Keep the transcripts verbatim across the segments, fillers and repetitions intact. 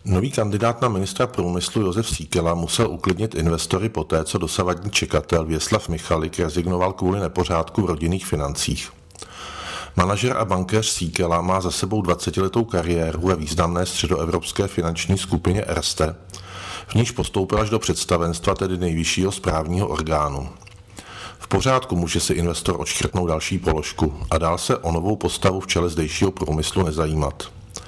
Nový kandidát na ministra průmyslu Josef Síkela musel uklidnit investory poté, co dosavadní čekatel Věslav Michalik rezignoval kvůli nepořádku v rodinných financích. Manažer a bankéř Síkela má za sebou dvacetiletou kariéru ve významné středoevropské finanční skupině Erste, v níž postoupil až do představenstva, tedy nejvyššího správního orgánu. V pořádku může si investor odškrtnout další položku a dál se o novou postavu v čele zdejšího průmyslu nezajímat.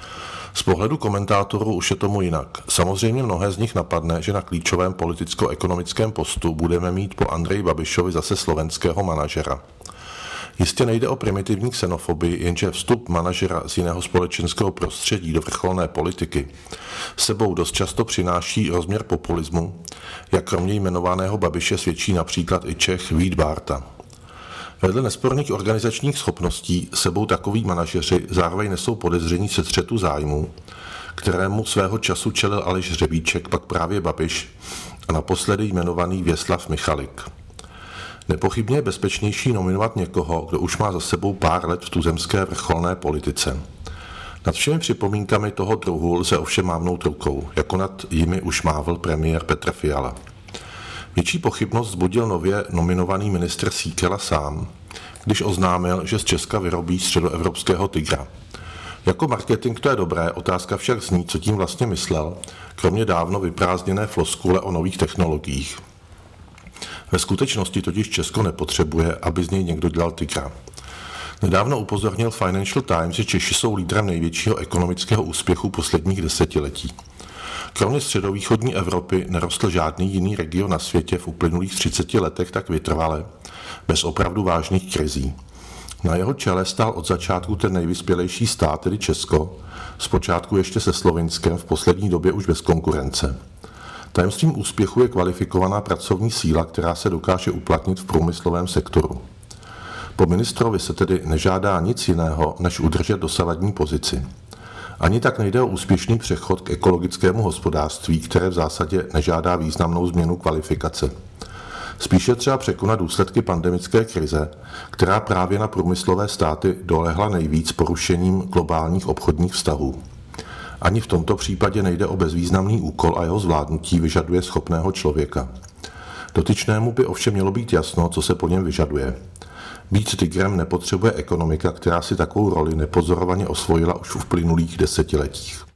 Z pohledu komentátorů už je tomu jinak. Samozřejmě mnohé z nich napadne, že na klíčovém politicko-ekonomickém postu budeme mít po Andreji Babišovi zase slovenského manažera. Jistě nejde o primitivní xenofobii, jenže vstup manažera z jiného společenského prostředí do vrcholné politiky sebou dost často přináší rozměr populismu, jak kromě jmenovaného Babiše svědčí například i Čech Vít Bárta. Vedle nesporných organizačních schopností sebou takoví manažeři zároveň nesou podezření se střetu zájmů, kterému svého času čelil Aleš Řebíček, pak právě Babiš a naposledy jmenovaný Věslav Michalik. Nepochybně je bezpečnější nominovat někoho, kdo už má za sebou pár let v tuzemské vrcholné politice. Nad všemi připomínkami toho druhu lze ovšem mávnout rukou, jako nad jimi už mávl premiér Petr Fiala. Větší pochybnost vzbudil nově nominovaný ministr Síkela sám, když oznámil, že z Česka vyrobí středoevropského tygra. Jako marketing to je dobré, otázka však zní, co tím vlastně myslel, kromě dávno vyprázdněné floskule o nových technologiích. Ve skutečnosti totiž Česko nepotřebuje, aby z něj někdo dělal tygra. Nedávno upozornil Financial Times, že Češi jsou lídrem největšího ekonomického úspěchu posledních desetiletí. Kromě středovýchodní Evropy nerostl žádný jiný region na světě v uplynulých třiceti letech tak vytrvale, bez opravdu vážných krizí. Na jeho čele stál od začátku ten nejvyspělejší stát, tedy Česko, zpočátku ještě se Slovinskem, v poslední době už bez konkurence. Tajemstvím úspěchu je kvalifikovaná pracovní síla, která se dokáže uplatnit v průmyslovém sektoru. Po ministrovi se tedy nežádá nic jiného, než udržet dosavadní pozici. Ani tak nejde o úspěšný přechod k ekologickému hospodářství, které v zásadě nežádá významnou změnu kvalifikace. Spíše třeba překonat důsledky pandemické krize, která právě na průmyslové státy dolehla nejvíc porušením globálních obchodních vztahů. Ani v tomto případě nejde o bezvýznamný úkol a jeho zvládnutí vyžaduje schopného člověka. Dotyčnému by ovšem mělo být jasno, co se po něm vyžaduje. Být tygrem nepotřebuje ekonomika, která si takovou roli nepozorovaně osvojila už v uplynulých desetiletích.